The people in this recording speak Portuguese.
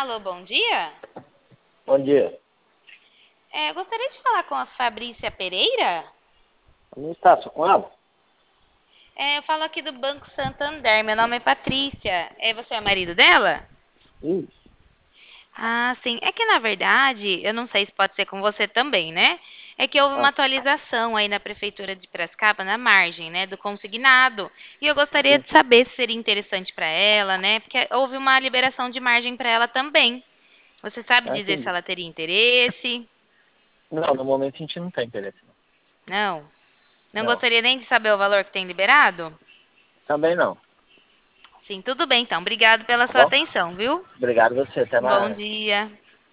Alô, bom dia. Bom dia. Eu gostaria de falar com a Fabrícia Pereira. Como está? Sou com ela? Eu falo aqui do Banco Santander. Meu nome é Patrícia. Você é o marido dela? Isso. Ah, sim. É que na verdade, eu não sei se pode ser com você também, né? É que houve uma Ah, atualização aí na Prefeitura de Piracicaba, na margem, né, do consignado. E eu gostaria sim. de saber se seria interessante para ela, né? Porque houve uma liberação de margem para ela também. Você sabe Ah, dizer se entendi. ela teria interesse? Não, no momento a gente não tem interesse. Não. Não. Não Não. gostaria nem de saber o valor que tem liberado? Também não. Sim, tudo bem então. Obrigado pela Tá sua bom? atenção, viu? Obrigado a você. Até Bom mais. dia.